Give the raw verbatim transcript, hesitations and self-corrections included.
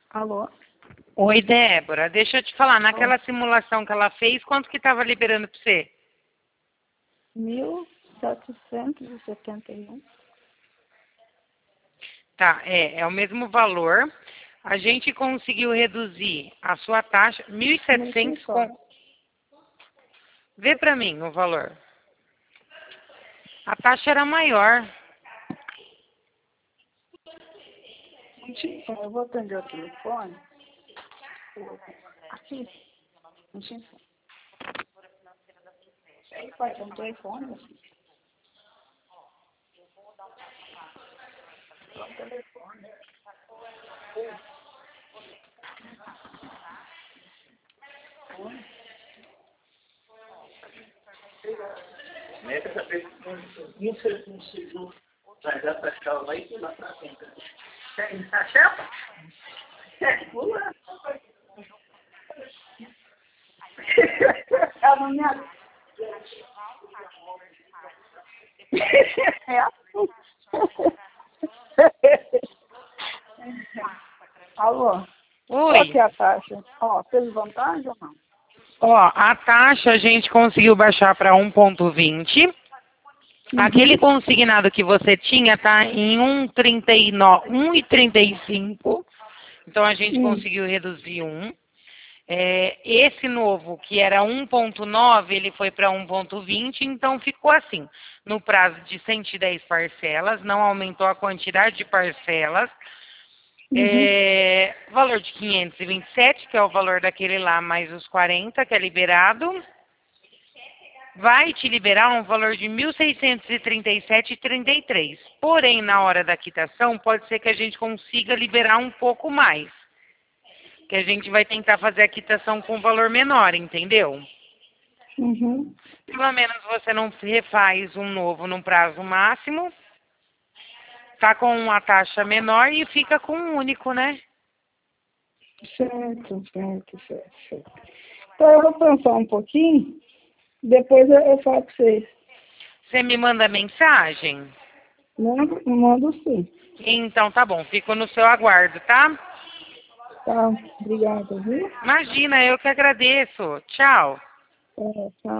Alô? Oi, Débora. Deixa eu te falar, naquela Oi. simulação que ela fez, quanto que estava liberando para você? mil setecentos e setenta e um. Tá, é, é o mesmo valor. A gente conseguiu reduzir a sua taxa, mil e setecentos com... Vê para mim o valor. A taxa era maior. Eu vou atender o telefone. Aqui. Aí, pai, tem um telefone. Tem um telefone. Meta essa pessoa, isso não se junta, vai dar para cá, vai ir lá para frente. Tá chefa? É, pula. É a minha. É. Alô? Qual Oi. que é a taxa? Ó, teve vantagem ou não? Ó, a taxa a gente conseguiu baixar para um ponto vinte. Uhum. Aquele consignado que você tinha tá em um e trinta e nove, um e trinta e cinco. Então a gente Hum. conseguiu reduzir um. É, esse novo, que era um ponto nove, ele foi para um ponto vinte, então ficou assim, no prazo de cento e dez parcelas, não aumentou a quantidade de parcelas. Uhum. É, valor de quinhentos e vinte e sete, que é o valor daquele lá, mais os quarenta, que é liberado. Vai te liberar um valor de mil seiscentos e trinta e sete vírgula trinta e três. Porém, na hora da quitação, pode ser que a gente consiga liberar um pouco mais. Que a gente vai tentar fazer a quitação com valor menor, entendeu? Uhum. Pelo menos você não refaz um novo num prazo máximo. Tá com uma taxa menor e fica com um único, né? Certo, certo, certo, certo. Então eu vou pensar um pouquinho, depois eu, eu falo para vocês. Você me manda mensagem? Mando, mando sim. Então tá bom, fico no seu aguardo, tá? Tá, obrigada, viu? Imagina, eu que agradeço. Tchau. É, tá.